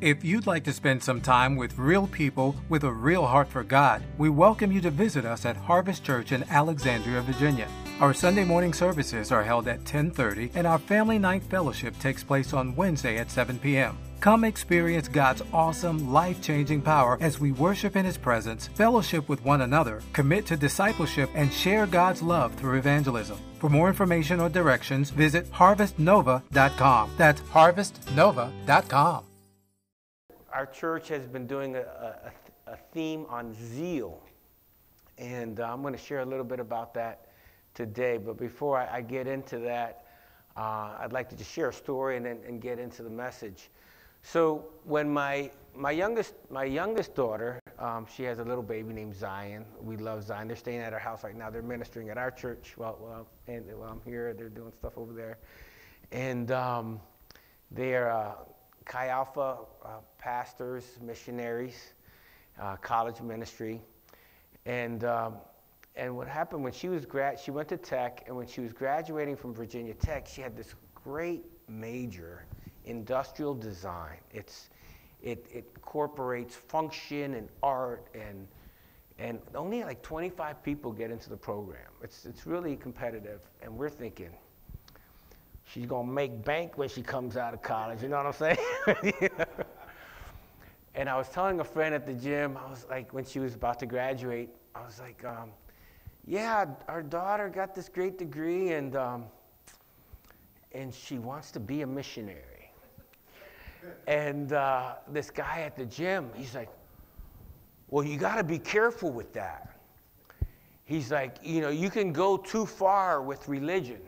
If you'd like to spend some time with real people with a real heart for God, we welcome you to visit us at Harvest Church in Alexandria, Virginia. Our Sunday morning services are held at 10:30, and our Family Night Fellowship takes place on Wednesday at 7 p.m. Come experience God's awesome, life-changing power as we worship in His presence, fellowship with one another, commit to discipleship, and share God's love through evangelism. For more information or directions, visit harvestnova.com. That's harvestnova.com. Our church has been doing a theme on zeal, and I'm going to share a little bit about that today. But before I get into that, I'd like to just share a story and get into the message. So when my youngest daughter, she has a little baby named Zion. We love Zion. They're staying at our house right now. They're ministering at our church while I'm here. They're doing stuff over there, and they're Chi Alpha pastors, missionaries, college ministry, and what happened when she went to Tech, and when she was graduating from Virginia Tech, she had this great major, industrial design. It incorporates function and art, and only like 25 people get into the program. It's really competitive, and we're thinking, she's going to make bank when she comes out of college, you know what I'm saying? And I was telling a friend at the gym, I was like, when she was about to graduate, I was like, yeah, our daughter got this great degree, and she wants to be a missionary. And this guy at the gym, he's like, well, you got to be careful with that. He's like, you can go too far with religion.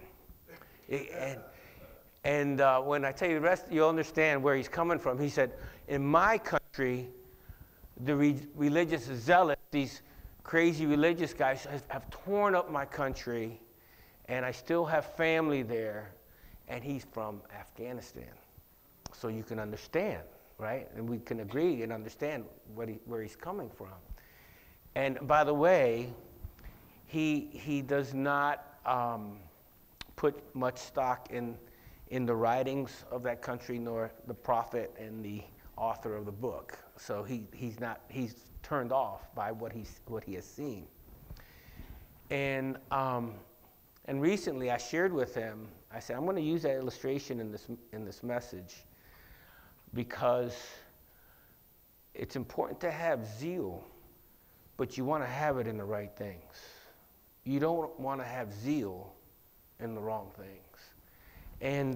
And when I tell you the rest, you'll understand where he's coming from. He said, in my country, the religious zealots, these crazy religious guys, have torn up my country, and I still have family there, and he's from Afghanistan. So you can understand, right? And we can agree and understand where he's coming from. And by the way, he does not put much stock in the writings of that country, nor the prophet and the author of the book. So he's turned off by what he has seen. And recently I shared with him, I said, I'm going to use that illustration in this message because it's important to have zeal, but you want to have it in the right things. You don't want to have zeal in the wrong things. And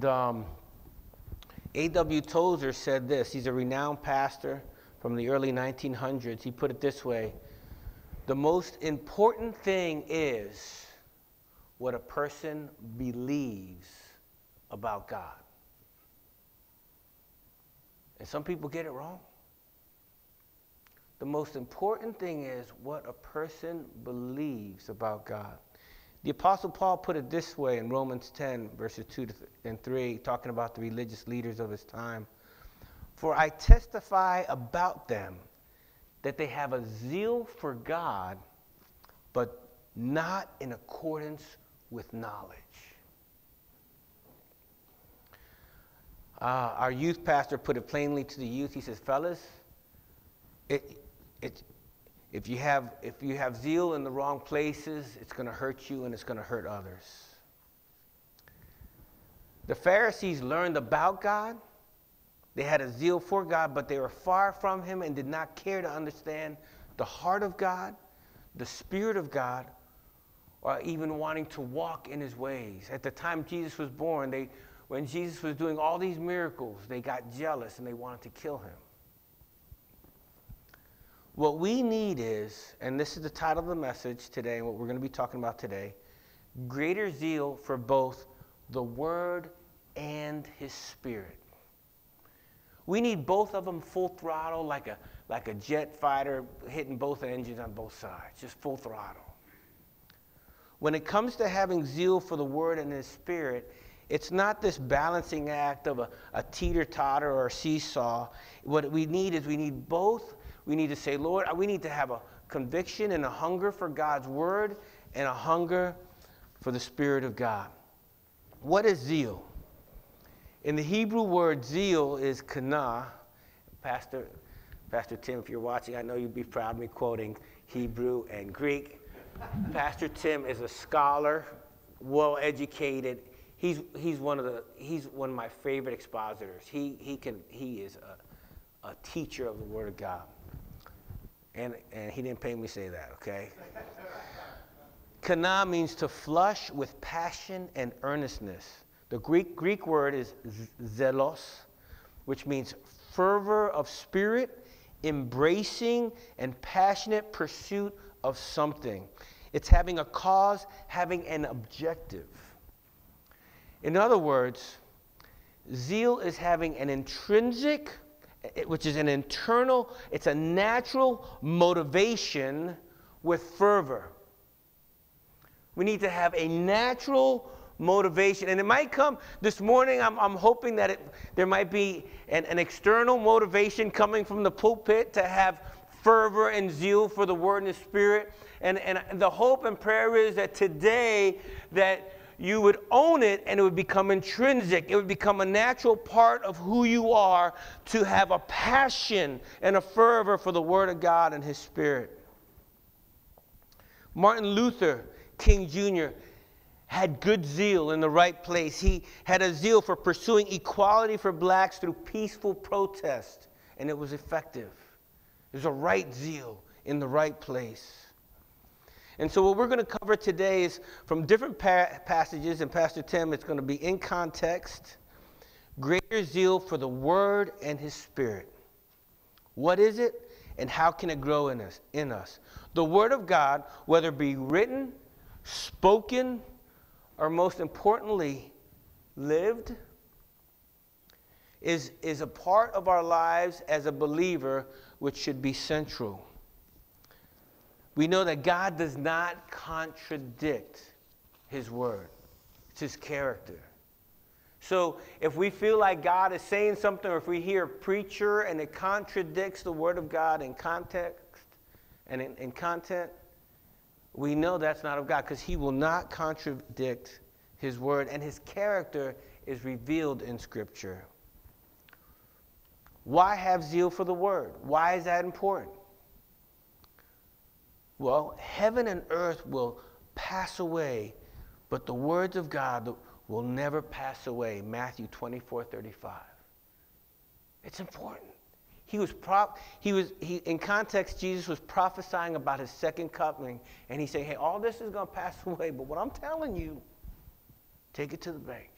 A.W. Tozer said this. He's a renowned pastor from the early 1900s. He put it this way: the most important thing is what a person believes about God. And some people get it wrong. The most important thing is what a person believes about God. The Apostle Paul put it this way in Romans 10, verses 2 and 3, talking about the religious leaders of his time. For I testify about them that they have a zeal for God, but not in accordance with knowledge. Our youth pastor put it plainly to the youth. He says, fellas, if you have zeal in the wrong places, it's going to hurt you and it's going to hurt others. The Pharisees learned about God. They had a zeal for God, but they were far from Him and did not care to understand the heart of God, the Spirit of God, or even wanting to walk in His ways. At the time Jesus was born, when Jesus was doing all these miracles, they got jealous and they wanted to kill Him. What we need is, and this is the title of the message today and what we're going to be talking about today, greater zeal for both the Word and His Spirit. We need both of them full throttle, like a jet fighter hitting both engines on both sides, just full throttle. When it comes to having zeal for the Word and His Spirit, it's not this balancing act of a teeter-totter or a seesaw. What we need is we need both. We need to say, Lord, we need to have a conviction and a hunger for God's Word and a hunger for the Spirit of God. What is zeal? In the Hebrew word zeal is kana, Pastor Tim, if you're watching, I know you'd be proud of me quoting Hebrew and Greek. Pastor Tim is a scholar, well-educated. He's one of my favorite expositors. He is a teacher of the Word of God. And he didn't pay me to say that, okay? Kana means to flush with passion and earnestness. The Greek word is zelos, which means fervor of spirit, embracing and passionate pursuit of something. It's having a cause, having an objective. In other words, zeal is having an intrinsic, which is an internal, it's a natural motivation with fervor. We need to have a natural motivation. And it might come this morning, I'm hoping that there might be an external motivation coming from the pulpit to have fervor and zeal for the Word and the Spirit. And the hope and prayer is that today that you would own it and it would become intrinsic. It would become a natural part of who you are to have a passion and a fervor for the Word of God and His Spirit. Martin Luther King Jr. had good zeal in the right place. He had a zeal for pursuing equality for blacks through peaceful protest, and it was effective. There's a right zeal in the right place. And so what we're going to cover today is from different passages, and Pastor Tim, it's going to be in context, greater zeal for the Word and His Spirit. What is it, and how can it grow in us? The Word of God, whether it be written, spoken, or most importantly, lived, is a part of our lives as a believer which should be central. We know that God does not contradict His Word. It's His character. So if we feel like God is saying something, or if we hear a preacher and it contradicts the Word of God in context and in content, we know that's not of God, because He will not contradict His Word, and His character is revealed in Scripture. Why have zeal for the Word? Why is that important? Well, heaven and earth will pass away, but the words of God will never pass away. Matthew 24:35. It's important. In context, Jesus was prophesying about His second coming, and He's saying, hey, all this is going to pass away, but what I'm telling you, take it to the bank.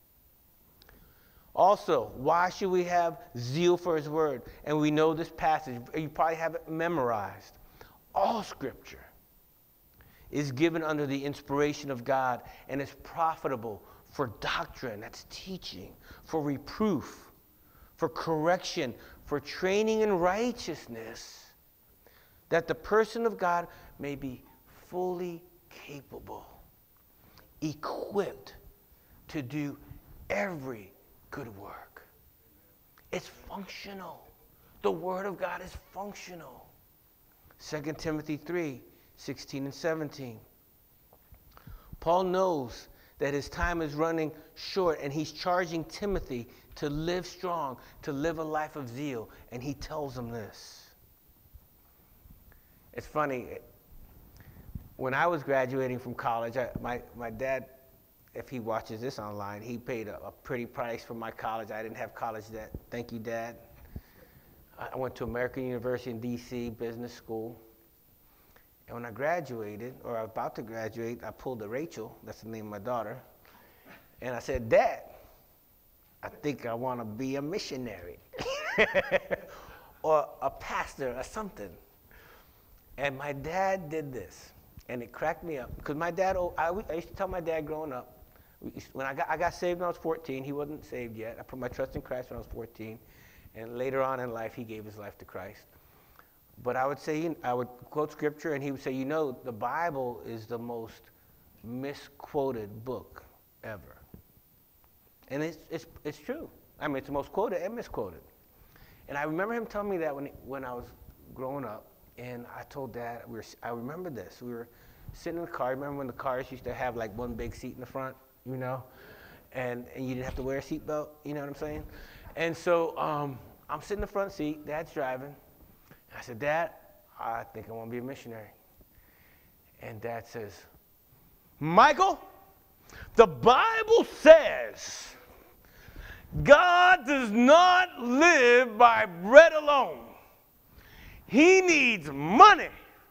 Also, why should we have zeal for His Word? And we know this passage. You probably have it memorized. All Scripture is given under the inspiration of God and is profitable for doctrine, that's teaching, for reproof, for correction, for training in righteousness, that the person of God may be fully capable, equipped to do every good work. It's functional. The Word of God is functional. 2 Timothy 3:16 and 17. Paul knows that his time is running short, and he's charging Timothy to live strong, to live a life of zeal, and he tells him this. It's funny, when I was graduating from college, my dad, if he watches this online, he paid a pretty price for my college. I didn't have college debt. Thank you, Dad. I went to American University in D.C. Business School. And when I graduated, or I was about to graduate, I pulled a Rachel, that's the name of my daughter, and I said, Dad, I think I want to be a missionary or a pastor or something. And my dad did this, and it cracked me up. Because my dad, I used to tell my dad growing up, when I got saved when I was 14, he wasn't saved yet. I put my trust in Christ when I was 14. And later on in life, he gave his life to Christ. But I would quote Scripture, and he would say, you know, the Bible is the most misquoted book ever. And it's true. I mean, it's the most quoted and misquoted. And I remember him telling me that when I was growing up, and I told Dad, I remember this. We were sitting in the car. Remember when the cars used to have like one big seat in the front, and you didn't have to wear a seatbelt, you know what I'm saying? And so I'm sitting in the front seat. Dad's driving. I said, Dad, I think I want to be a missionary. And Dad says, Michael, the Bible says God does not live by bread alone. He needs money.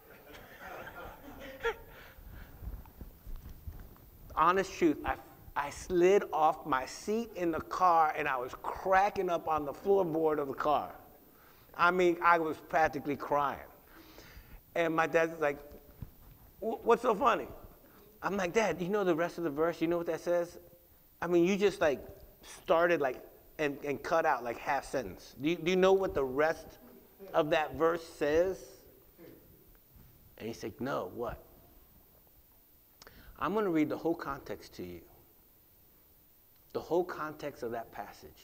Honest truth, I slid off my seat in the car and I was cracking up on the floorboard of the car. I mean, I was practically crying. And my dad's like, what's so funny? I'm like, Dad, you know the rest of the verse? You know what that says? I mean, you just like started like and cut out like half sentence. Do you know what the rest of that verse says? And he said, no, what? I'm going to read the whole context to you. The whole context of that passage.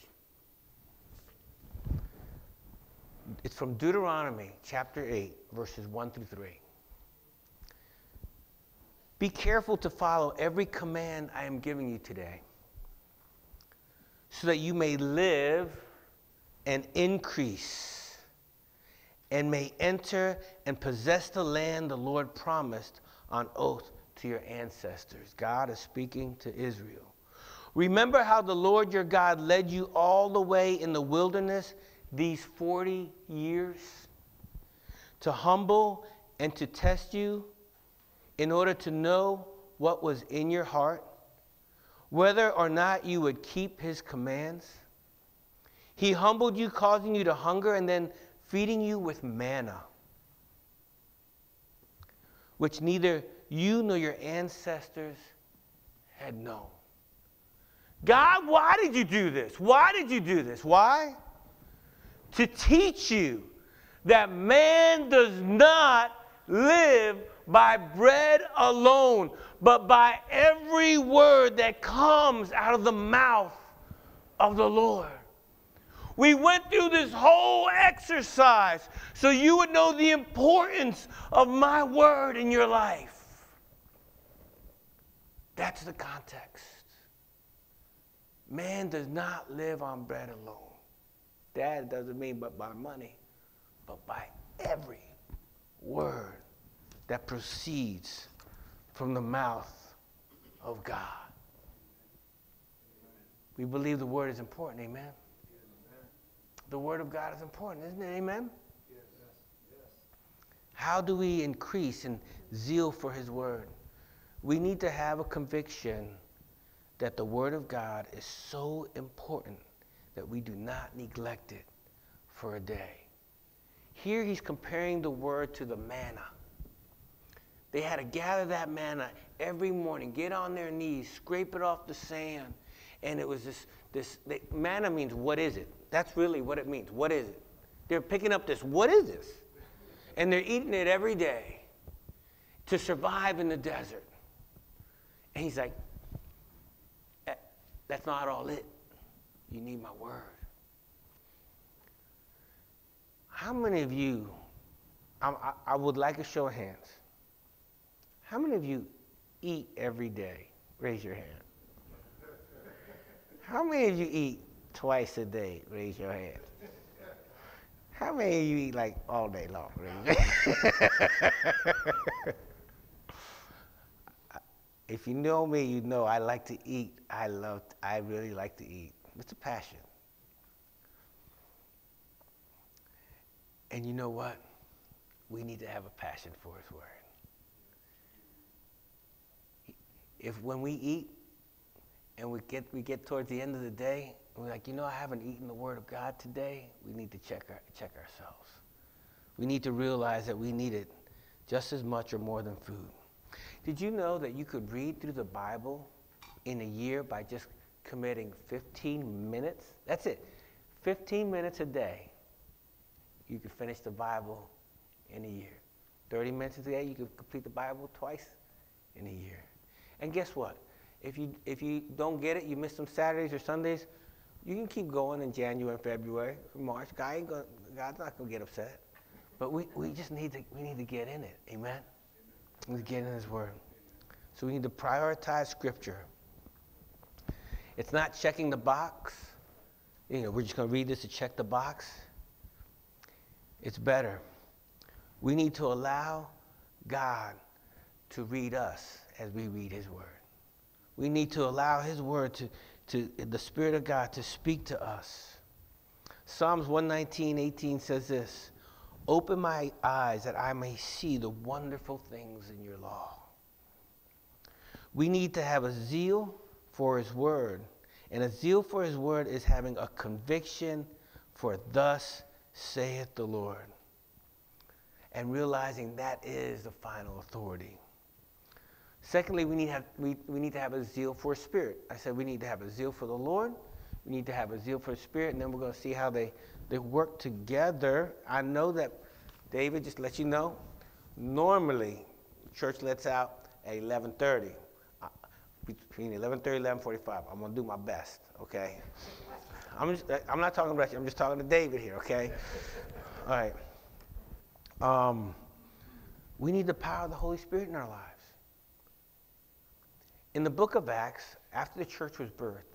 It's from Deuteronomy chapter 8, verses 1 through 3. Be careful to follow every command I am giving you today, so that you may live and increase, and may enter and possess the land the Lord promised on oath to your ancestors. God is speaking to Israel. Remember how the Lord your God led you all the way in the wilderness these 40 years to humble and to test you in order to know what was in your heart, whether or not you would keep his commands. He humbled you, causing you to hunger, and then feeding you with manna, which neither you nor your ancestors had known. God, why did you do this? Why did you do this? Why? To teach you that man does not live by bread alone, but by every word that comes out of the mouth of the Lord. We went through this whole exercise so you would know the importance of my word in your life. That's the context. Man does not live on bread alone. That doesn't mean but by money, but by every word that proceeds from the mouth of God. We believe the word is important, amen? The word of God is important, isn't it, amen? Yes. How do we increase in zeal for his word? We need to have a conviction that the word of God is so important that we do not neglect it for a day. Here he's comparing the word to the manna. They had to gather that manna every morning, get on their knees, scrape it off the sand. And it was manna means, what is it? That's really what it means. What is it? They're picking up this, what is this? And they're eating it every day to survive in the desert. And he's like, that's not all it. You need my word. How many of you, I would like a show of hands. How many of you eat every day? Raise your hand. How many of you eat twice a day? Raise your hand. How many of you eat like all day long? If you know me, you know I like to eat. I really like to eat. It's a passion. And you know what? We need to have a passion for his word. If when we eat and we get towards the end of the day, and we're like, you know, I haven't eaten the word of God today, we need to check ourselves. We need to realize that we need it just as much or more than food. Did you know that you could read through the Bible in a year by just committing 15 minutes? That's it. 15 minutes a day. You could finish the Bible in a year. 30 minutes a day, you could complete the Bible twice in a year. And guess what? If you don't get it, you miss some Saturdays or Sundays, you can keep going in January, February, March. God's not going to get upset. But we need to get in it. Amen? We need to get in his word. So we need to prioritize Scripture. It's not checking the box. You know, we're just going to read this to check the box. It's better. We need to allow God to read us as we read his word. We need to allow his word to the Spirit of God to speak to us. Psalms 119:18 says this, "Open my eyes that I may see the wonderful things in your law." We need to have a zeal for his word. And a zeal for his word is having a conviction for thus saith the Lord. And realizing that is the final authority. Secondly, we need to have a zeal for spirit. I said we need to have a zeal for the Lord. We need to have a zeal for the Spirit, and then we're going to see how they work together. I know that, David, just to let you know, normally church lets out at 11:30. Between 11:30 and 11:45. I'm going to do my I'm okay? I'm not talking about you. I'm just talking to David here, okay? All right. We need the power of the Holy Spirit in our lives. In the book of Acts, after the church was birthed,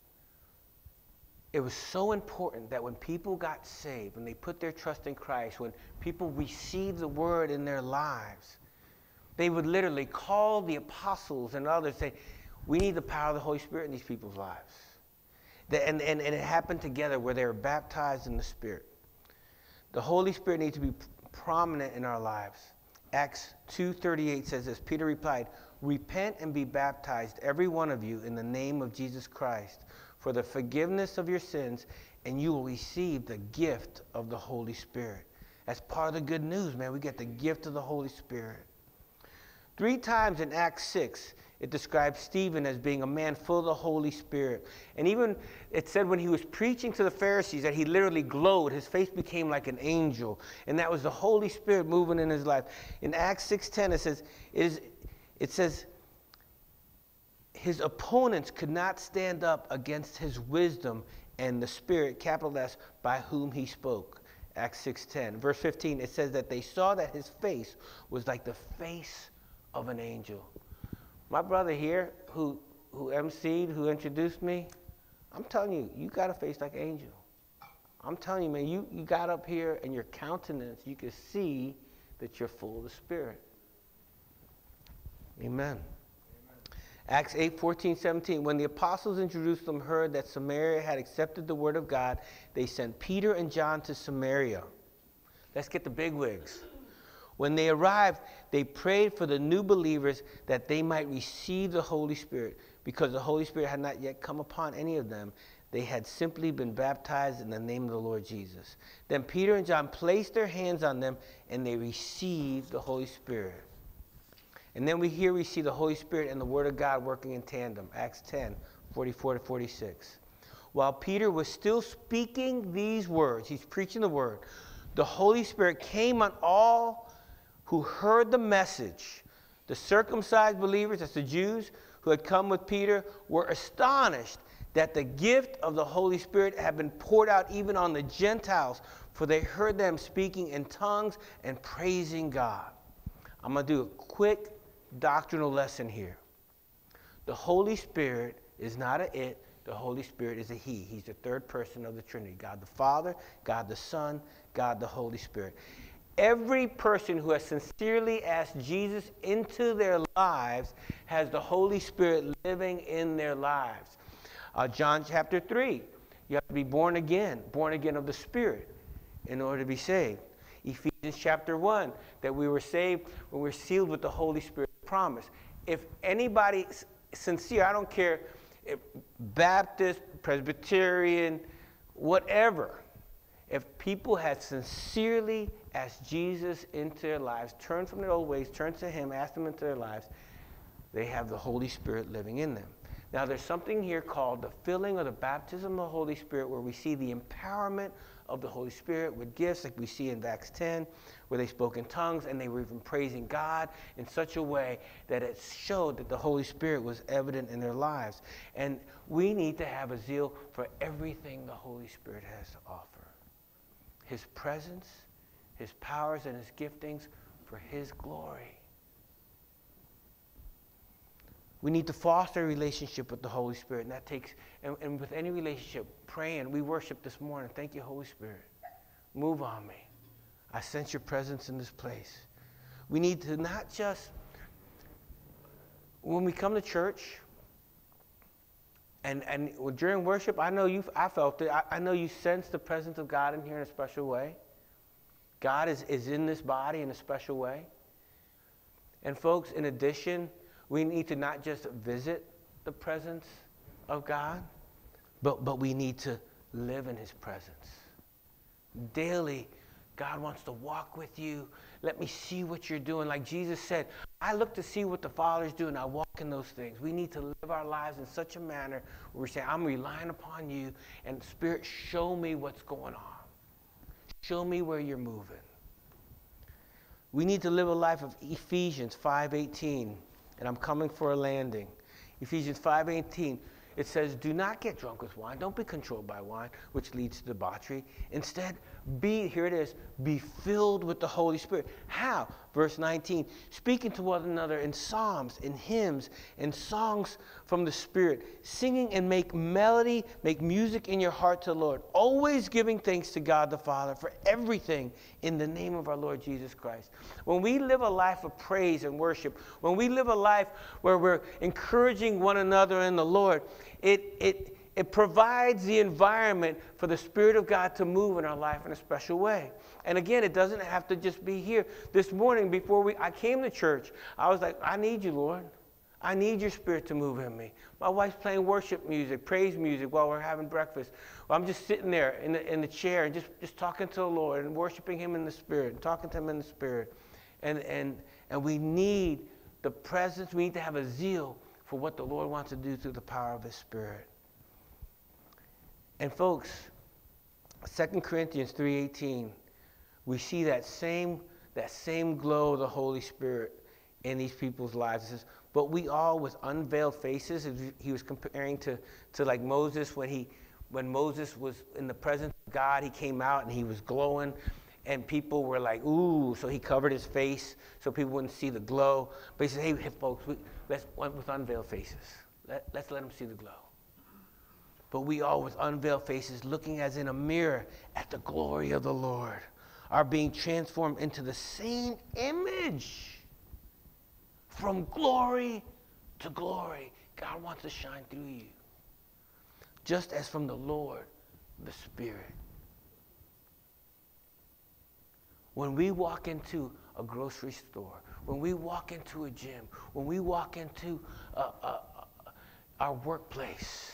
it was so important that when people got saved, when they put their trust in Christ, when people received the word in their lives, they would literally call the apostles and others and say, we need the power of the Holy Spirit in these people's lives. And it happened together where they were baptized in the Spirit. The Holy Spirit needs to be prominent in our lives. Acts 2:38 says this, Peter replied, "Repent and be baptized, every one of you, in the name of Jesus Christ, for the forgiveness of your sins, and you will receive the gift of the Holy Spirit." That's part of the good news, man. We get the gift of the Holy Spirit. 3 times in Acts 6, it describes Stephen as being a man full of the Holy Spirit. And even it said when he was preaching to the Pharisees that he literally glowed. His face became like an angel. And that was the Holy Spirit moving in his life. In Acts 6:10, it says, his opponents could not stand up against his wisdom and the Spirit, capital S, by whom he spoke. Acts 6:10. Verse 15, it says that they saw that his face was like the face of an angel. My brother here, who emceed, who introduced me, I'm telling you, you got a face like an angel. I'm telling you, man, you got up here and your countenance, you could see that you're full of the Spirit. Amen. Acts 8:14-17. When the apostles in Jerusalem heard that Samaria had accepted the word of God, they sent Peter and John to Samaria. Let's get the bigwigs. When they arrived, they prayed for the new believers that they might receive the Holy Spirit, because the Holy Spirit had not yet come upon any of them. They had simply been baptized in the name of the Lord Jesus. Then Peter and John placed their hands on them, and they received the Holy Spirit. And then we see the Holy Spirit and the Word of God working in tandem. Acts 10:44-46. While Peter was still speaking these words, he's preaching the Word, the Holy Spirit came on all who heard the message. The circumcised believers, that's the Jews who had come with Peter, were astonished that the gift of the Holy Spirit had been poured out even on the Gentiles, for they heard them speaking in tongues and praising God. I'm going to do a quick doctrinal lesson here. The Holy Spirit is not a it. The Holy Spirit is a he. He's the third person of the Trinity. God the Father, God the Son, God the Holy Spirit. Every person who has sincerely asked Jesus into their lives has the Holy Spirit living in their lives. John chapter 3, you have to be born again of the Spirit in order to be saved. Ephesians chapter 1, that we were saved when we're sealed with the Holy Spirit promise. If anybody's sincere, I don't care if Baptist, Presbyterian, whatever, if people had sincerely asked Jesus into their lives, turned from their old ways, turned to him, asked him into their lives, they have the Holy Spirit living in them. Now, there's something here called the filling or the baptism of the Holy Spirit, where we see the empowerment of the Holy Spirit with gifts, like we see in Acts 10, where they spoke in tongues and they were even praising God in such a way that it showed that the Holy Spirit was evident in their lives. And we need to have a zeal for everything the Holy Spirit has to offer. His presence, his powers, and his giftings for his glory. We need to foster a relationship with the Holy Spirit, and that takes, and with any relationship, praying. We worship this morning. Thank you, Holy Spirit. Move on me. I sense your presence in this place. We need to not just, when we come to church, and during worship, I know I felt it. I know you sense the presence of God in here in a special way. God is in this body in a special way. And folks, in addition, we need to not just visit the presence of God, but we need to live in his presence. Daily, God wants to walk with you. Let me see what you're doing. Like Jesus said, I look to see what the Father's doing. I walk in those things. We need to live our lives in such a manner where we say, I'm relying upon you, and Spirit, show me what's going on. Show me where you're moving. We need to live a life of Ephesians 5:18, and I'm coming for a landing. Ephesians 5:18, it says, do not get drunk with wine. Don't be controlled by wine, which leads to debauchery. Instead, here it is, be filled with the Holy Spirit. How? Verse 19, speaking to one another in psalms, in hymns, in songs from the Spirit, singing and make music in your heart to the Lord, always giving thanks to God the Father for everything in the name of our Lord Jesus Christ. When we live a life of praise and worship, when we live a life where we're encouraging one another in the Lord, it provides the environment for the Spirit of God to move in our life in a special way. And again, it doesn't have to just be here. This morning, before I came to church, I was like, I need you, Lord. I need your Spirit to move in me. My wife's playing worship music, praise music while we're having breakfast. Well, I'm just sitting there in the chair and just talking to the Lord and worshiping him in the Spirit and talking to him in the Spirit. And we need the presence. We need to have a zeal for what the Lord wants to do through the power of his Spirit. And folks, 2 Corinthians 3:18, we see that same glow of the Holy Spirit in these people's lives. It says, but we all with unveiled faces, he was comparing to like Moses, when Moses was in the presence of God, he came out and he was glowing, and people were like, ooh, so he covered his face so people wouldn't see the glow. But he said, hey folks, let's with unveiled faces. Let's let them see the glow. But we all with unveiled faces, looking as in a mirror at the glory of the Lord, are being transformed into the same image from glory to glory. God wants to shine through you, just as from the Lord, the Spirit. When we walk into a grocery store, when we walk into a gym, when we walk into our workplace,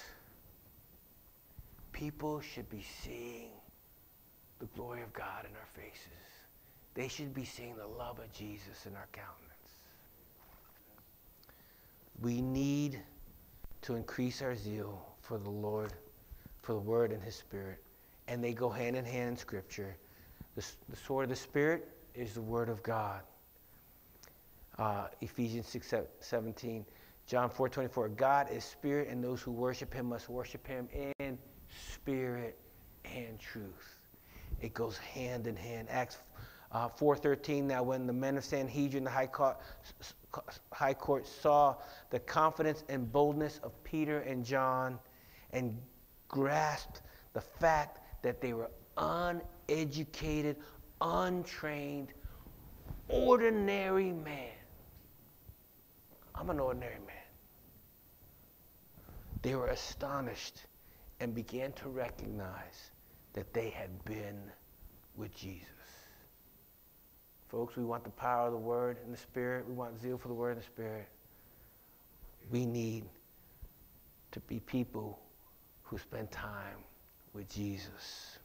people should be seeing the glory of God in our faces. They should be seeing the love of Jesus in our countenance. We need to increase our zeal for the Lord, for the Word and his Spirit. And they go hand in hand in Scripture. The sword of the Spirit is the Word of God. Ephesians 6:17. John 4:24. God is Spirit, and those who worship him must worship him in spirit and truth. It goes hand in hand. Acts 4:13. Now when the men of Sanhedrin, the high court saw the confidence and boldness of Peter and John and grasped the fact that they were uneducated, untrained, ordinary man. I'm an ordinary man. They were astonished and began to recognize that they had been with Jesus. Folks, we want the power of the Word and the Spirit. We want zeal for the Word and the Spirit. We need to be people who spend time with Jesus.